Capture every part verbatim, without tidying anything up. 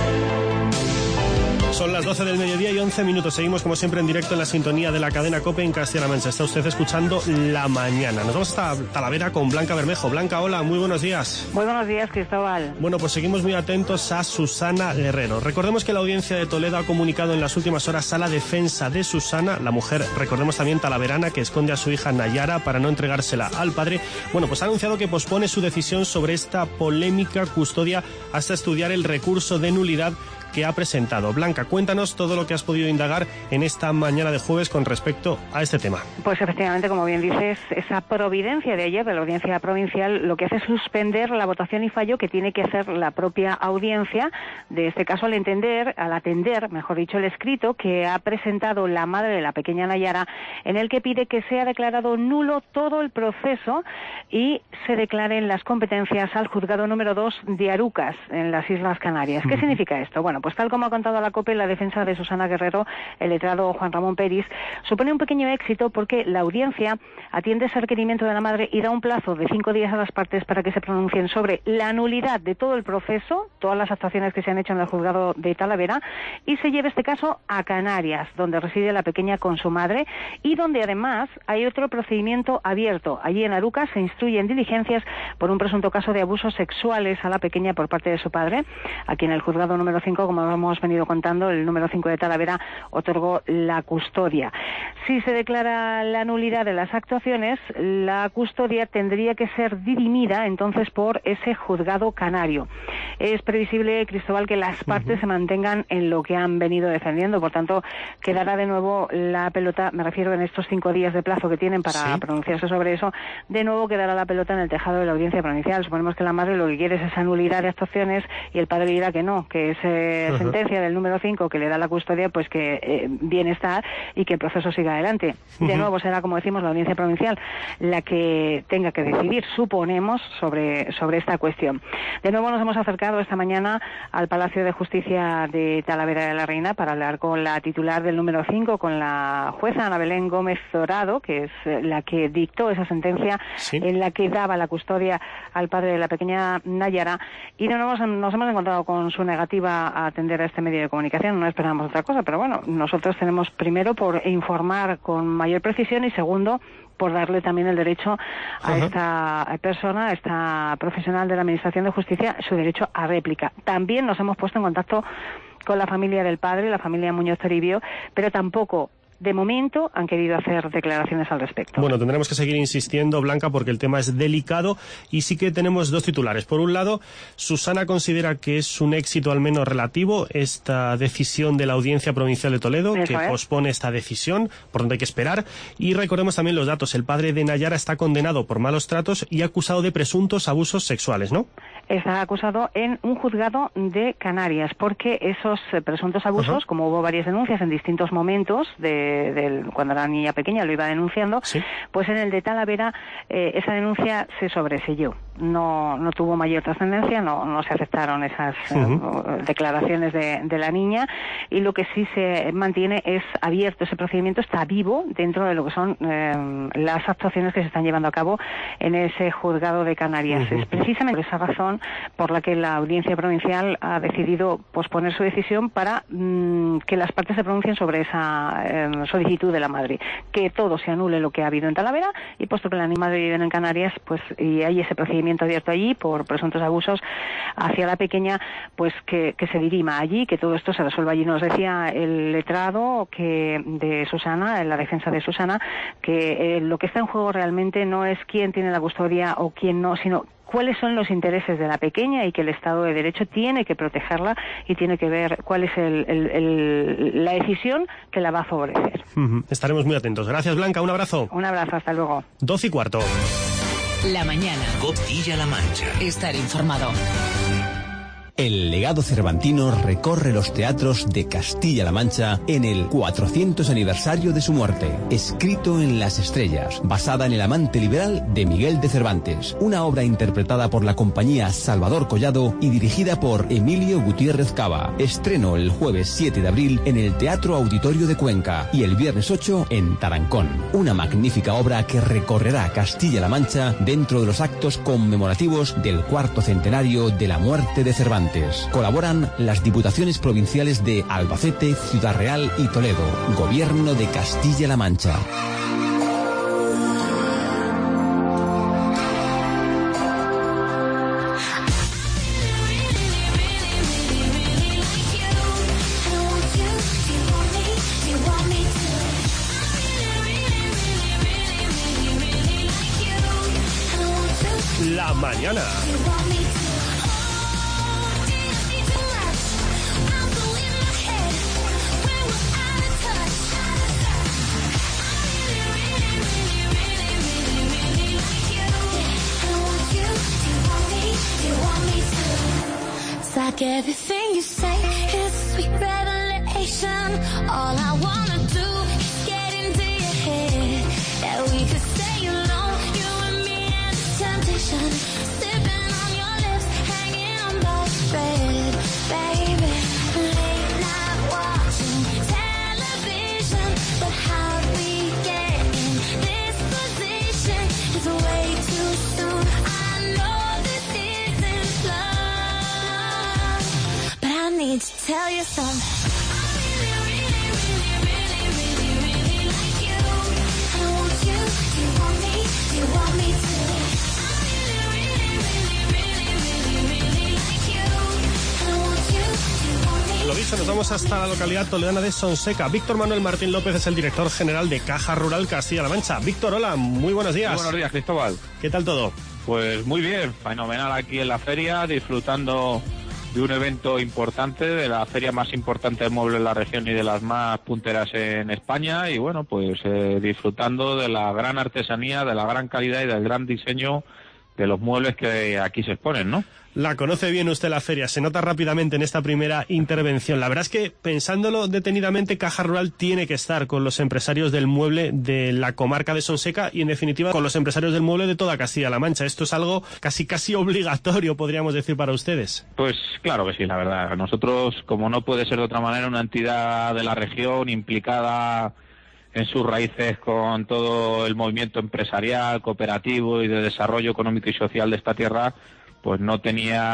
Son las doce del mediodía y once minutos. Seguimos como siempre en directo en la sintonía de la cadena COPE en Castilla-La Mancha. Está usted escuchando La Mañana. Nos vamos hasta Talavera con Blanca Bermejo. Blanca, hola, muy buenos días. Muy buenos días, Cristóbal. Bueno, pues seguimos muy atentos a Susana Guerrero. Recordemos que la Audiencia de Toledo ha comunicado en las últimas horas a la defensa de Susana, la mujer, recordemos también talaverana, que esconde a su hija Nayara para no entregársela al padre. Bueno, pues ha anunciado que pospone su decisión sobre esta polémica custodia hasta estudiar el recurso de nulidad que ha presentado. Blanca, cuéntanos todo lo que has podido indagar en esta mañana de jueves con respecto a este tema. Pues efectivamente, como bien dices, esa providencia de ayer de la Audiencia Provincial lo que hace es suspender la votación y fallo que tiene que hacer la propia audiencia, de este caso al entender, al atender, mejor dicho, el escrito que ha presentado la madre de la pequeña Nayara, en el que pide que sea declarado nulo todo el proceso y se declaren las competencias al juzgado número dos de Arucas, en las Islas Canarias. ¿Qué significa esto? Bueno, pues tal como ha contado a la COPE, la defensa de Susana Guerrero, el letrado Juan Ramón Peris, supone un pequeño éxito porque la audiencia atiende ese requerimiento de la madre y da un plazo de cinco días a las partes para que se pronuncien sobre la nulidad de todo el proceso, todas las actuaciones que se han hecho en el juzgado de Talavera, y se lleve este caso a Canarias, donde reside la pequeña con su madre y donde además hay otro procedimiento abierto. Allí en Arucas se instruyen diligencias por un presunto caso de abusos sexuales a la pequeña por parte de su padre. Aquí en el juzgado número cinco, como hemos venido contando, el número cinco de Talavera otorgó la custodia. Si se declara la nulidad de las actuaciones, la custodia tendría que ser dirimida entonces por ese juzgado canario. Es previsible, Cristóbal, que las partes uh-huh. se mantengan en lo que han venido defendiendo, por tanto, quedará de nuevo la pelota, me refiero en estos cinco días de plazo que tienen para ¿Sí? pronunciarse sobre eso, de nuevo quedará la pelota en el tejado de la Audiencia Provincial. Suponemos que la madre lo que quiere es esa nulidad de actuaciones y el padre dirá que no, que ese uh-huh. sentencia del número cinco que le da la custodia, pues que eh, bien está y que el proceso siga adelante. Uh-huh. De nuevo será, como decimos, la Audiencia Provincial la que tenga que decidir, suponemos, sobre, sobre esta cuestión. De nuevo nos hemos acercado esta mañana al Palacio de Justicia de Talavera de la Reina para hablar con la titular del número cinco, con la jueza Ana Belén Gómez Zorado, que es la que dictó esa sentencia ¿Sí? en la que daba la custodia al padre de la pequeña Nayara, y de nuevo nos hemos encontrado con su negativa a atender a este medio de comunicación. No esperamos otra cosa, pero bueno, nosotros tenemos primero por informar con mayor precisión y segundo por darle también el derecho a uh-huh. esta persona, a esta profesional de la Administración de Justicia, su derecho a réplica. También nos hemos puesto en contacto con la familia del padre, la familia Muñoz Toribio, pero tampoco de momento han querido hacer declaraciones al respecto. Bueno, tendremos que seguir insistiendo, Blanca, porque el tema es delicado y sí que tenemos dos titulares. Por un lado, Susana considera que es un éxito al menos relativo esta decisión de la Audiencia Provincial de Toledo, Eso que es. pospone esta decisión, por donde hay que esperar. Y recordemos también los datos. El padre de Nayara está condenado por malos tratos y acusado de presuntos abusos sexuales, ¿no? Está acusado en un juzgado de Canarias, porque esos eh, presuntos abusos, uh-huh. como hubo varias denuncias en distintos momentos, de, de, cuando era niña pequeña lo iba denunciando, ¿Sí? pues en el de Talavera eh, esa denuncia se sobreselló. No, no tuvo mayor trascendencia, no, no se aceptaron esas uh-huh. eh, declaraciones de, de la niña, y lo que sí se mantiene es abierto, ese procedimiento está vivo dentro de lo que son eh, las actuaciones que se están llevando a cabo en ese juzgado de Canarias. Uh-huh. Es precisamente por esa razón por la que la Audiencia Provincial ha decidido posponer su decisión para mmm, que las partes se pronuncien sobre esa eh, solicitud de la madre, que todo se anule lo que ha habido en Talavera, y puesto que la madre vive en Canarias, pues y hay ese procedimiento abierto allí por presuntos abusos hacia la pequeña, pues que, que se dirima allí, que todo esto se resuelva allí. Nos decía el letrado que de Susana, en la defensa de Susana, que eh, lo que está en juego realmente no es quién tiene la custodia o quién no, sino cuáles son los intereses de la pequeña, y que el Estado de Derecho tiene que protegerla y tiene que ver cuál es el, el, el, la decisión que la va a favorecer. Uh-huh. Estaremos muy atentos. Gracias, Blanca. Un abrazo. Un abrazo. Hasta luego. Doce y cuarto. La mañana. Castilla-La Mancha. Estar informado. El legado cervantino recorre los teatros de Castilla-La Mancha en el cuatrocientos aniversario de su muerte. Escrito en las estrellas, basada en El amante liberal de Miguel de Cervantes. Una obra interpretada por la compañía Salvador Collado y dirigida por Emilio Gutiérrez Cava. Estreno el jueves siete de abril en el Teatro Auditorio de Cuenca y el viernes ocho en Tarancón. Una magnífica obra que recorrerá Castilla-La Mancha dentro de los actos conmemorativos del cuarto centenario de la muerte de Cervantes. restaurantes. Colaboran las diputaciones provinciales de Albacete, Ciudad Real y Toledo. Gobierno de Castilla-La Mancha. La mañana. Like everything you say is sweet revelation. All I wanna do is get into your head. That we could stay alone, you and me and the temptation. Sipping on your lips, hanging on by a thread, baby. Late night watching television, but how we get in this position is way too soon. I know this isn't love, but I need to tell you something. Lo dicho, nos vamos hasta la localidad toledana de Sonseca. Víctor Manuel Martín López es el director general de Caja Rural Castilla-La Mancha. Víctor, hola, muy buenos días. Muy buenos días, Cristóbal. ¿Qué tal todo? Pues muy bien, fenomenal aquí en la feria, disfrutando de un evento importante, de la feria más importante de muebles en la región y de las más punteras en España, y bueno, pues eh, disfrutando de la gran artesanía, de la gran calidad y del gran diseño de los muebles que aquí se exponen, ¿no? La conoce bien usted la feria, se nota rápidamente en esta primera intervención. La verdad es que, pensándolo detenidamente, Caja Rural tiene que estar con los empresarios del mueble de la comarca de Sonseca y, en definitiva, con los empresarios del mueble de toda Castilla-La Mancha. Esto es algo casi casi obligatorio, podríamos decir, para ustedes. Pues claro que sí, la verdad. Nosotros, como no puede ser de otra manera, una entidad de la región implicada en sus raíces con todo el movimiento empresarial, cooperativo y de desarrollo económico y social de esta tierra, pues no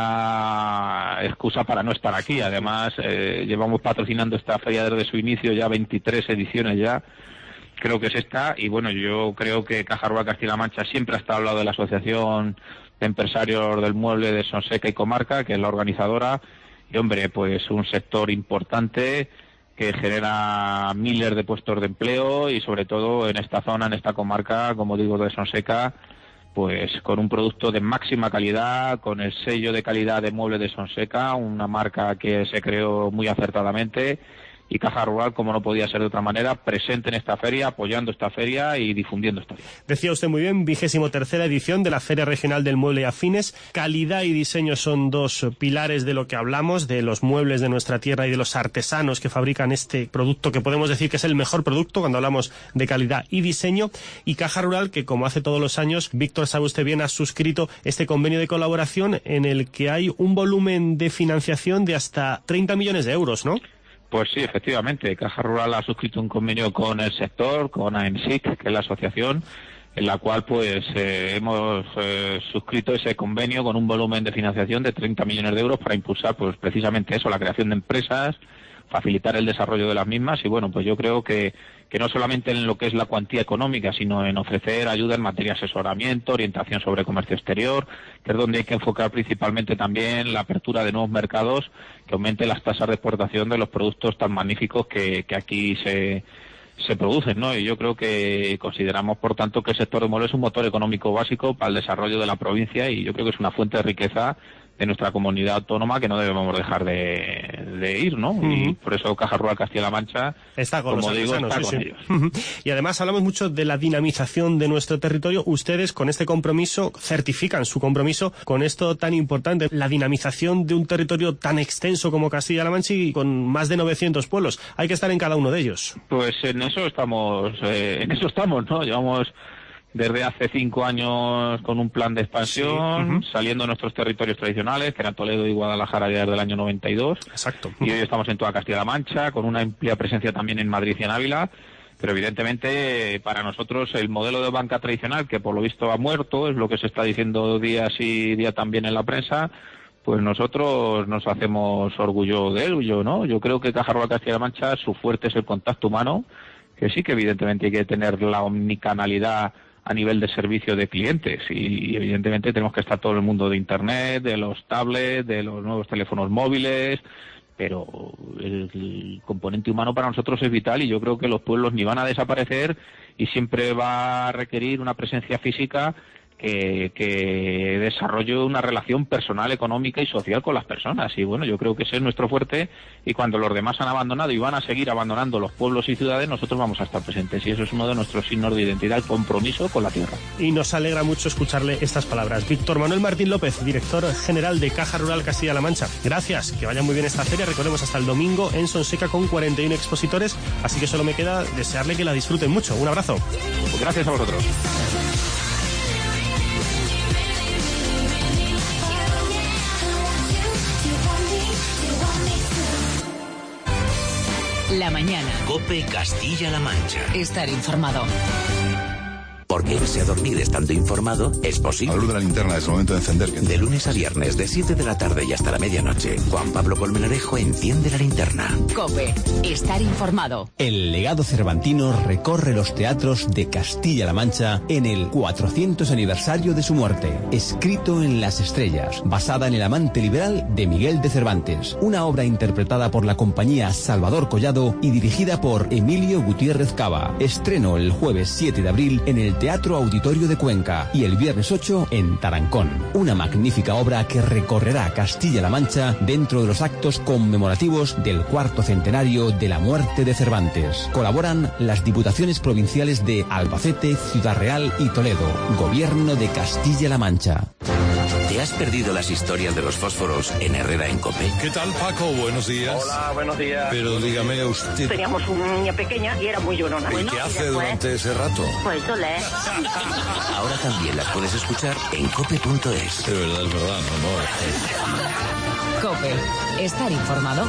tenía excusa para no estar aquí. Además, eh, llevamos patrocinando esta feria desde su inicio, ya veintitrés ediciones ya, creo que es esta, y bueno, yo creo que Caja Rural Castilla-La Mancha siempre ha estado al lado de la Asociación de Empresarios del Mueble de Sonseca y Comarca, que es la organizadora, y hombre, pues un sector importante que genera miles de puestos de empleo y sobre todo en esta zona, en esta comarca, como digo, de Sonseca, pues con un producto de máxima calidad, con el sello de calidad de Muebles de Sonseca, una marca que se creó muy acertadamente, y Caja Rural, como no podía ser de otra manera, presente en esta feria, apoyando esta feria y difundiendo esta feria. Decía usted muy bien, vigésimo tercera edición de la Feria Regional del Mueble y Afines. Calidad y diseño son dos pilares de lo que hablamos, de los muebles de nuestra tierra y de los artesanos que fabrican este producto, que podemos decir que es el mejor producto cuando hablamos de calidad y diseño. Y Caja Rural, que como hace todos los años, Víctor, sabe usted bien, ha suscrito este convenio de colaboración en el que hay un volumen de financiación de hasta treinta millones de euros, ¿no? Pues sí, efectivamente. Caja Rural ha suscrito un convenio con el sector, con A E N S I C, que es la asociación, en la cual pues eh, hemos eh, suscrito ese convenio con un volumen de financiación de treinta millones de euros para impulsar pues precisamente eso, la creación de empresas, facilitar el desarrollo de las mismas, y bueno, pues yo creo que, que no solamente en lo que es la cuantía económica, sino en ofrecer ayuda en materia de asesoramiento, orientación sobre comercio exterior, que es donde hay que enfocar principalmente también la apertura de nuevos mercados, que aumente las tasas de exportación de los productos tan magníficos que, que aquí se, se producen, ¿no? Y yo creo que consideramos, por tanto, que el sector de muebles es un motor económico básico para el desarrollo de la provincia, y yo creo que es una fuente de riqueza de nuestra comunidad autónoma que no debemos dejar de, de ir, ¿no? Uh-huh. Y por eso Caja Rural Castilla-La Mancha, está con como los digo, artesanos, está sí, con sí. ellos. Uh-huh. Y además hablamos mucho de la dinamización de nuestro territorio. Ustedes, con este compromiso, certifican su compromiso con esto tan importante, la dinamización de un territorio tan extenso como Castilla-La Mancha y con más de novecientos pueblos. Hay que estar en cada uno de ellos. Pues en eso estamos, eh, en eso estamos, ¿no? Llevamos desde hace cinco años con un plan de expansión, sí. uh-huh. saliendo de nuestros territorios tradicionales, que eran Toledo y Guadalajara ya desde el año noventa y dos. Exacto. Y hoy estamos en toda Castilla-La Mancha, con una amplia presencia también en Madrid y en Ávila. Pero evidentemente para nosotros el modelo de banca tradicional, que por lo visto ha muerto, es lo que se está diciendo día sí día también en la prensa, pues nosotros nos hacemos orgullo de ello, ¿no? Yo creo que Caja Rural Castilla-La Mancha, su fuerte es el contacto humano, que sí que evidentemente hay que tener la omnicanalidad a nivel de servicio de clientes y evidentemente tenemos que estar todo el mundo de internet, de los tablets, de los nuevos teléfonos móviles, pero el, el componente humano para nosotros es vital y yo creo que los pueblos ni van a desaparecer y siempre va a requerir una presencia física que, que desarrolle una relación personal, económica y social con las personas. Y bueno, yo creo que ese es nuestro fuerte y cuando los demás han abandonado y van a seguir abandonando los pueblos y ciudades, nosotros vamos a estar presentes y eso es uno de nuestros signos de identidad, el compromiso con la tierra. Y nos alegra mucho escucharle estas palabras. Víctor Manuel Martín López, director general de Caja Rural Castilla-La Mancha. Gracias, que vaya muy bien esta feria. Recordemos hasta el domingo en Sonseca con cuarenta y uno expositores, así que solo me queda desearle que la disfruten mucho. Un abrazo. Pues gracias a vosotros. La mañana. COPE Castilla-La Mancha. Estar informado. Porque irse a dormir estando informado es posible. La luz de la linterna es el momento de encender. De lunes a viernes, de siete de la tarde y hasta la medianoche, Juan Pablo Colmenarejo enciende la linterna. COPE. Estar informado. El legado cervantino recorre los teatros de Castilla-La Mancha en el cuatrocientos aniversario de su muerte. Escrito en las estrellas, basada en El amante liberal de Miguel de Cervantes. Una obra interpretada por la compañía Salvador Collado y dirigida por Emilio Gutiérrez Cava. Estreno el jueves siete de abril en el Teatro Auditorio de Cuenca y el viernes ocho en Tarancón. Una magnífica obra que recorrerá Castilla-La Mancha dentro de los actos conmemorativos del cuarto centenario de la muerte de Cervantes. Colaboran las diputaciones provinciales de Albacete, Ciudad Real y Toledo. Gobierno de Castilla-La Mancha. ¿Te has perdido las historias de los fósforos en Herrera en COPE? ¿Qué tal, Paco? Buenos días. Hola, buenos días. Pero dígame usted... Teníamos una niña pequeña y era muy llorona. ¿Y bueno, qué hace después, durante ese rato? Pues eso le... Ahora también las puedes escuchar en cope punto es. De verdad, es verdad, no, no. COPE. Estar informado.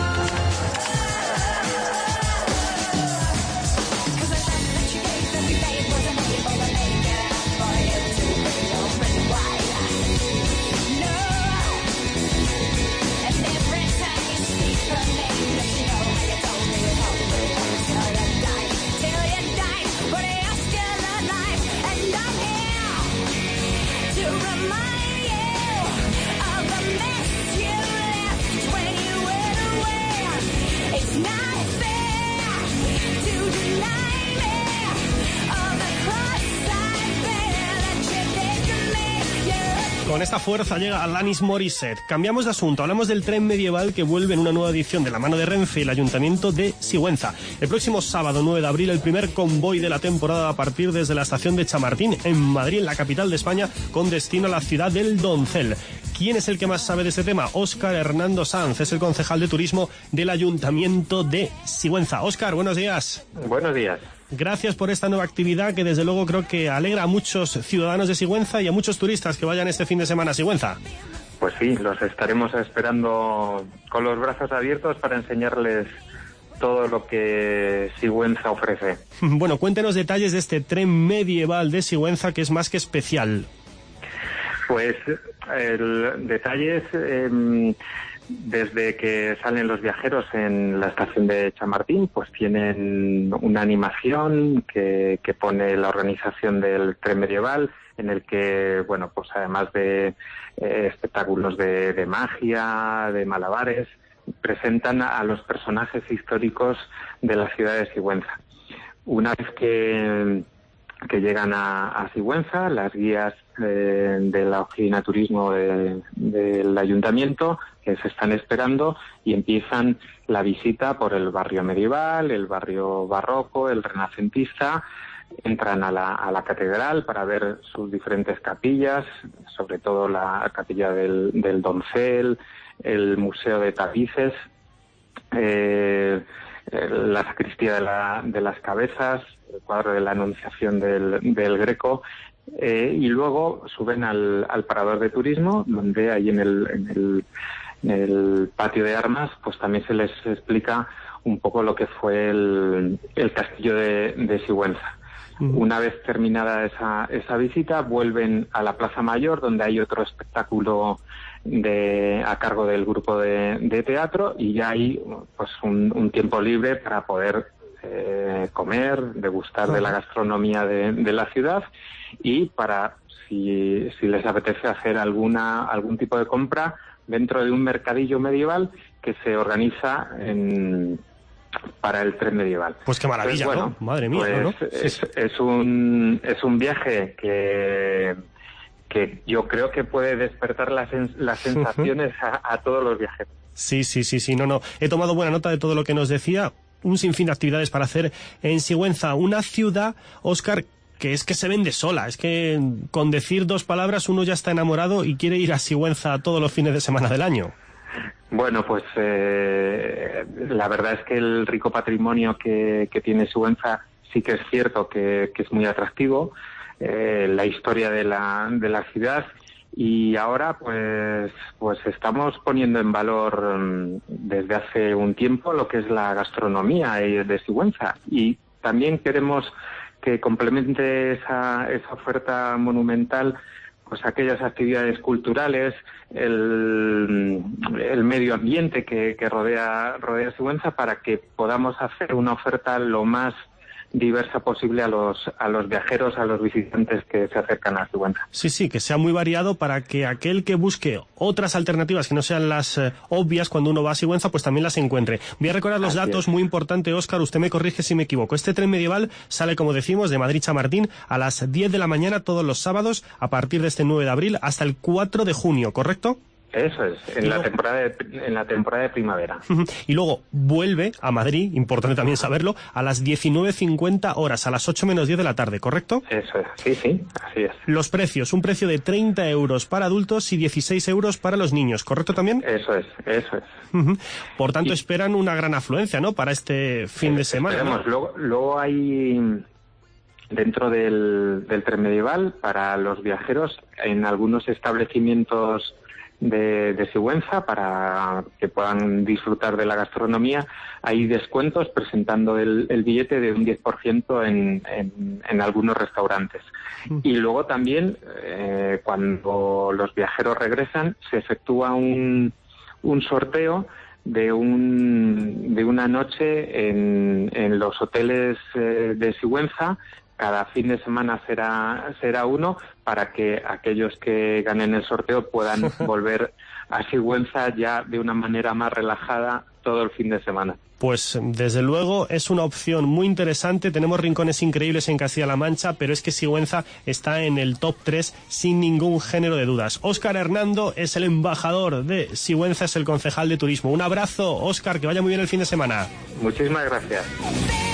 Con esta fuerza llega Alanis Morissette. Cambiamos de asunto, hablamos del tren medieval que vuelve en una nueva edición de la mano de Renfe y el Ayuntamiento de Sigüenza. El próximo sábado nueve de abril, el primer convoy de la temporada a partir desde la estación de Chamartín, en Madrid, en la capital de España, con destino a la ciudad del Doncel. ¿Quién es el que más sabe de este tema? Óscar Hernando Sanz, es el concejal de turismo del Ayuntamiento de Sigüenza. Óscar, buenos días. Buenos días. Gracias por esta nueva actividad que desde luego creo que alegra a muchos ciudadanos de Sigüenza y a muchos turistas que vayan este fin de semana a Sigüenza. Pues sí, los estaremos esperando con los brazos abiertos para enseñarles todo lo que Sigüenza ofrece. Bueno, cuéntenos detalles de este tren medieval de Sigüenza que es más que especial. Pues el detalles eh, desde que salen los viajeros en la estación de Chamartín, pues tienen una animación que, que pone la organización del tren medieval, en el que, bueno, pues además de eh, espectáculos de, de magia, de malabares, presentan a los personajes históricos de la ciudad de Sigüenza. Una vez que, que llegan a, a Sigüenza, las guías eh, de la oficina turismo de, del ayuntamiento que se están esperando y empiezan la visita por el barrio medieval, el barrio barroco, el renacentista. Entran a la, a la catedral para ver sus diferentes capillas, sobre todo la capilla del, del Doncel, el Museo de Tapices, eh, la sacristía de, la, de las cabezas, el cuadro de la Anunciación del, del Greco, eh, y luego suben al, al parador de turismo, donde ahí en el, en el, en el patio de armas, pues también se les explica un poco lo que fue el, el castillo de, de Sigüenza. Una vez terminada esa, esa visita, vuelven a la Plaza Mayor, donde hay otro espectáculo de, a cargo del grupo de, de teatro, y ya hay pues un, un tiempo libre para poder eh, comer, degustar de la gastronomía de, de la ciudad, y para, si, si les apetece, hacer alguna algún tipo de compra dentro de un mercadillo medieval que se organiza en... para el tren medieval. Pues qué maravilla, pues bueno, ¿no? Madre mía, pues ¿no? Es, Sí. es un es un viaje que que yo creo que puede despertar las, las sensaciones a, a todos los viajeros. Sí, sí, sí, sí, no, no. He tomado buena nota de todo lo que nos decía. Un sinfín de actividades para hacer en Sigüenza, una ciudad, Óscar, que es que se vende sola. Es que con decir dos palabras uno ya está enamorado y quiere ir a Sigüenza todos los fines de semana del año. Bueno, pues eh, la verdad es que el rico patrimonio que, que tiene Sigüenza sí que es cierto que, que es muy atractivo, eh, la historia de la, de la ciudad, y ahora pues, pues estamos poniendo en valor um, desde hace un tiempo lo que es la gastronomía de Sigüenza, y también queremos que complemente esa, esa oferta monumental pues aquellas actividades culturales, el, el medio ambiente que, que rodea, rodea Sigüenza, para que podamos hacer una oferta lo más diversa posible a los a los viajeros, a los visitantes que se acercan a Sigüenza. Sí, sí, que sea muy variado para que aquel que busque otras alternativas que no sean las eh, obvias cuando uno va a Sigüenza, pues también las encuentre. Voy a recordar los Así datos, es. Muy importante, Óscar, usted me corrige si me equivoco. Este tren medieval sale, como decimos, de Madrid-Chamartín a las diez de la mañana todos los sábados a partir de este nueve de abril hasta el cuatro de junio, ¿correcto? Eso es, en y la luego, temporada de, en la temporada de primavera. Y luego vuelve a Madrid, importante también saberlo, a las diecinueve cincuenta horas, a las ocho menos diez de la tarde, ¿correcto? Eso es, sí, sí, así es. Los precios, un precio de treinta euros para adultos y dieciséis euros para los niños, ¿correcto también? Eso es, eso es. Por tanto, y, esperan una gran afluencia, ¿no?, para este fin de semana. Esperemos, ¿no? luego, luego hay... Dentro del, del tren medieval, para los viajeros, en algunos establecimientos de, de Sigüenza, para que puedan disfrutar de la gastronomía, hay descuentos presentando el, el billete de un diez por ciento en, en, en algunos restaurantes. Mm. Y luego también, eh, cuando los viajeros regresan, se efectúa un, un sorteo de un de una noche en, en los hoteles eh, de Sigüenza. Cada fin de semana será será uno, para que aquellos que ganen el sorteo puedan volver a Sigüenza ya de una manera más relajada todo el fin de semana. Pues desde luego es una opción muy interesante. Tenemos rincones increíbles en Castilla-La Mancha, pero es que Sigüenza está en el top tres sin ningún género de dudas. Óscar Hernando es el embajador de Sigüenza, es el concejal de turismo. Un abrazo, Óscar, que vaya muy bien el fin de semana. Muchísimas gracias.